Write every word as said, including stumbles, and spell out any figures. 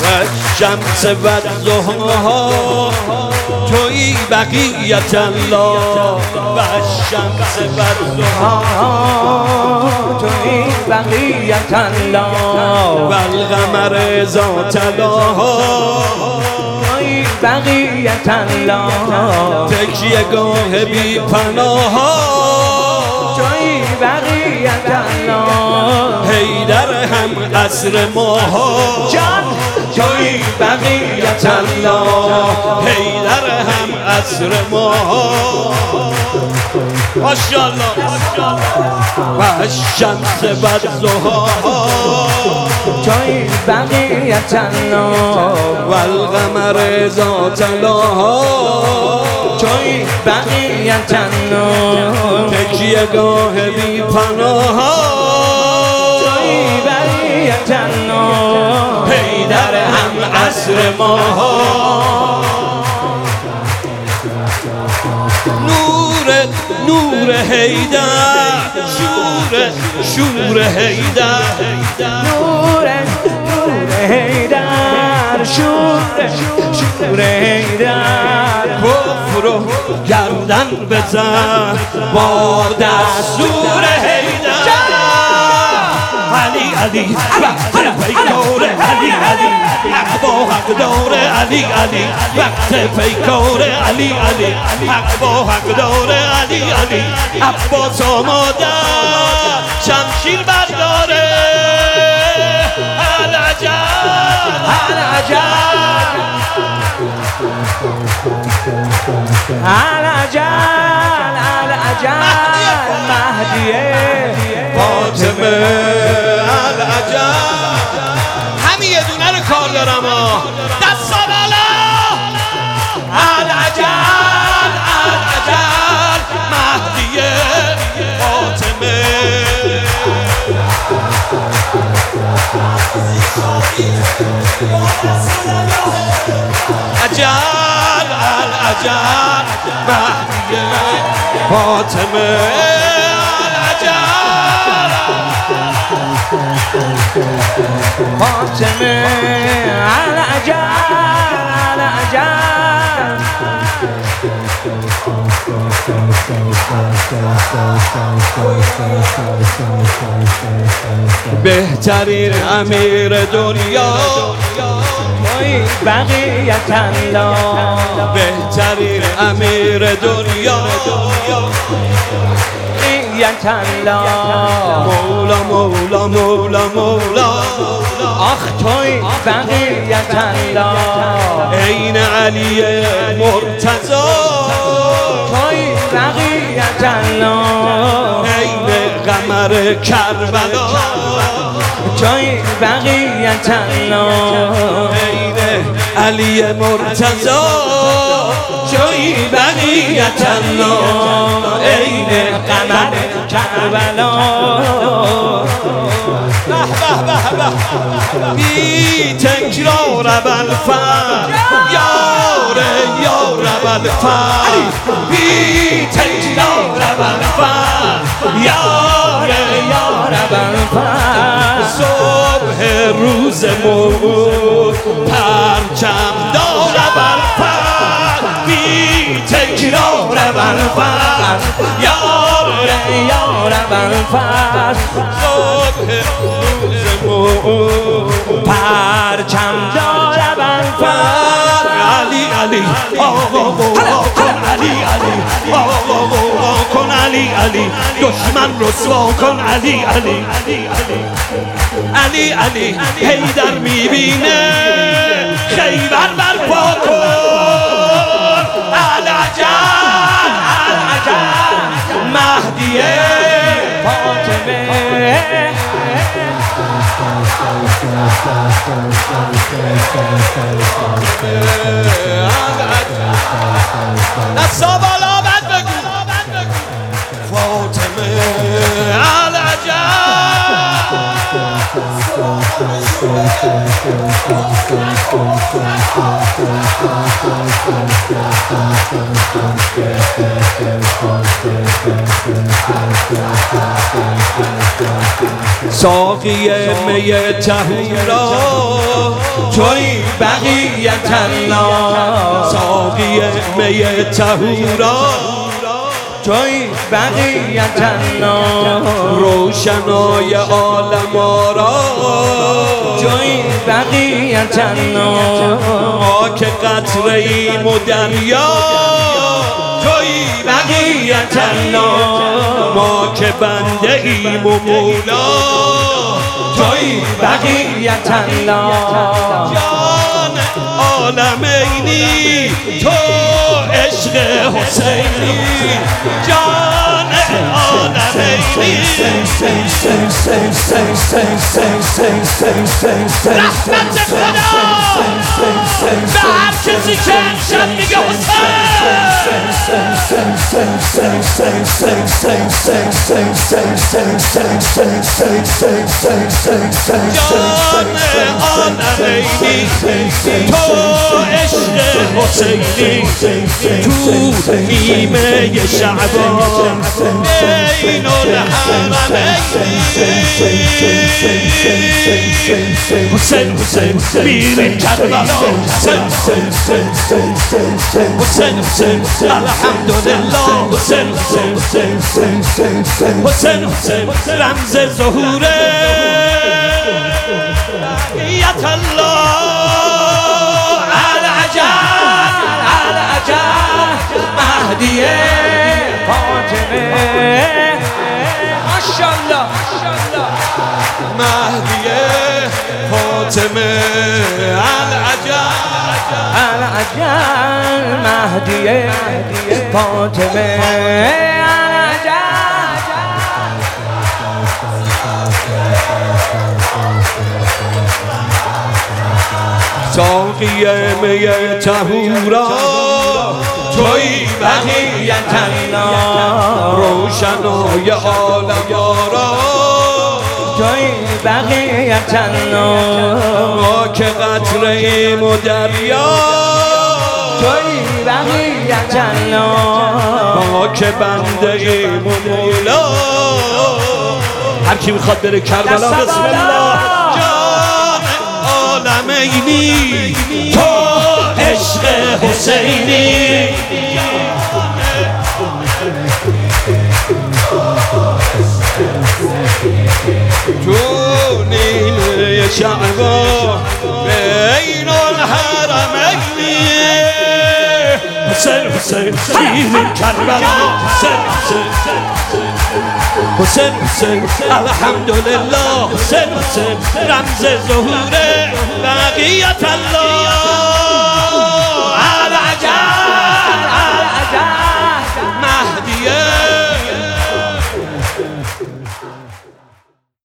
شمس والضحاها تویی بقیت الله و شمس والضحاها تویی بقیت الله و القمر ذات لاها تویی بقیت الله تکیه گاه بی پناها تویی بقیت الله حیدر هم عصر ماها جان تویی بقیت الله حیدر هم عصر ماها ماشاءالله و شمس والضحاها تویی بقیت الله و القمر ذات لاها تویی بقیت الله تکیه گاه بی پناها تویی بقیت الله حیدر هم عصر ماها نور نور حیدر شور شور حیدر نور نور حیدر شور شور حیدر کفر و گردن بزن با دستور حیدر علی علی وقت پیکار علی علی حق با حق داره علی علی وقت پیکار علی علی حق با حق داره علی علی عباس آماده شمشیر برداره العجل العجل العجل العجل مهدیه فاطمه العجل همین یه دونه رو کار دارم ها دستا بالا العجل العجل مهدیه فاطمه عجل العجل مهدیه فاطمه فاطمه العجل العجل بهترین امیر دنیا تویی بقیت الله بهترین امیر دنیا بقیت الله مولا مولا مولا مولا آخ تویی بقیت الله عین علی مرتضی تویی بقیت الله عین قمر کربلا تویی بقیت الله عین علی مرتضی تویی بقیت الله عین قمر کربلا بی تکرار ابوالفضل یار یار ابوالفضل بی تکرار ابوالفضل یار یار ابوالفضل صبح روزمون پرچم دار ابوالفضل بی تکرار ابوالفضل یار یار ابوالفضل صبح روزمون پرچم دار ابوالفضل علی علی آقا مولا کن علی علی آقا مولا کن علی علی دشمن رسوا کن علی علی علی علی حیدر میبینه خیبر برپا کن العجل العجل مهدیه فاطمه دستا بالا بد بگو فاطمه العجل ساقی می طهورا تویی بقیت الله ساقی می طهورا توی بقیت الله روشنای عالم آرا توی بقیت الله ما که قطره ایم و دریا توی بقیت الله ما که بنده ایم و مولا توی بقیت الله جان عالمینی تو عشق حسینی جان عالمینی رحمت خدا به هر کسی که امشب میگه جان عالمینی تو عشق حسینی تو نیمه شعبان بین الحرمین حسین حسین میریم کربلا حسین حسین حسین الحمدلله حسین حسین حسین حسین رمز ظهوره بقیت الله العجب العجب مهدی فاطمه ماشاءالله مهدی فاطمه العجب العجب مهدی فاطمه العجب ساقی می طهورا توی بقیت الله روشنای عالم آرا توی بقیت الله ما که قطره ایم و دریا توی بقیت الله ما که بنده ایم و مولا هر کی میخواد بره کربلا بسم الله جان عالمینی تو عشق حسینی تو نیمه شعبان بین الحرمین حسین حسین شیرین کربلا حسین حسین حسین حسین الحمدلله حسین حسین رمز ظهور بقیت الله